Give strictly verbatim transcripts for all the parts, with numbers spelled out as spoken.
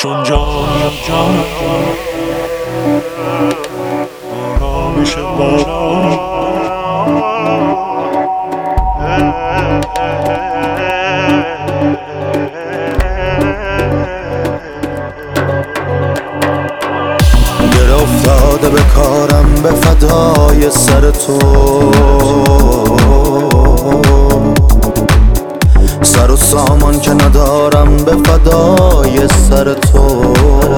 چون جان جان آرامش بارانی گره افتاده به کارم به فدای سر تو، سر و سامان که ندارم به فدای سر تو.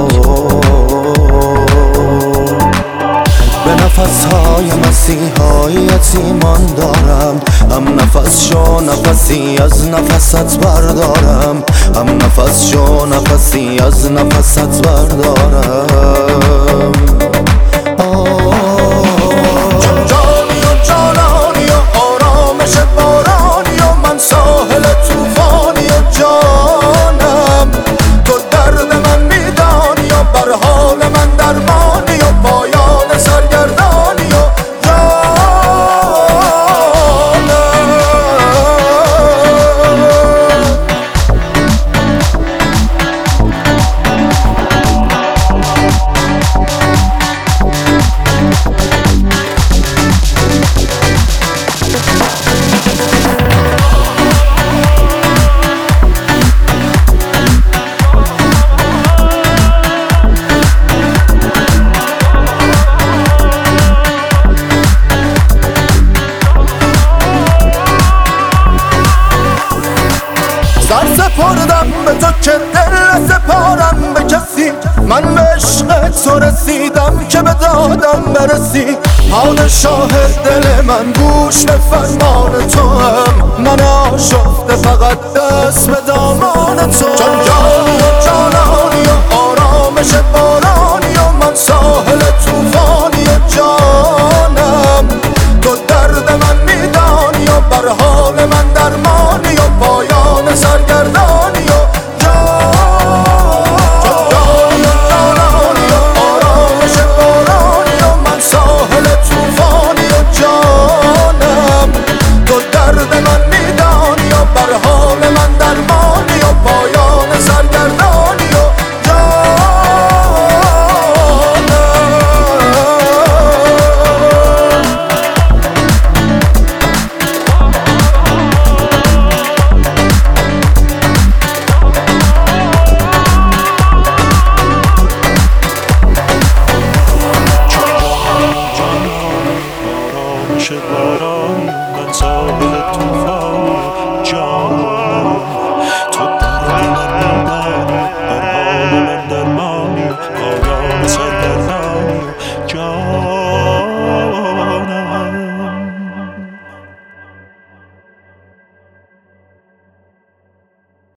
به نفسهای مسیحایت ایمان دارم، هم نفس شو نفسی از نفست بردارم، هم نفس شو نفسی از نفست بردارم. چون جانی و جانانی و آرامش بارانی و من ساحل توفانی و جانم، تو درد من میدانی و بر حال من درمانی و پایان سرگردانی و سر سپردم به تو که دل سپارم به کسی، من به عشق تو رسیدم که به دادم برسی. پادشاه دل من گوش به فرمان تو هم، من آشفته فقط دست به دامان تو.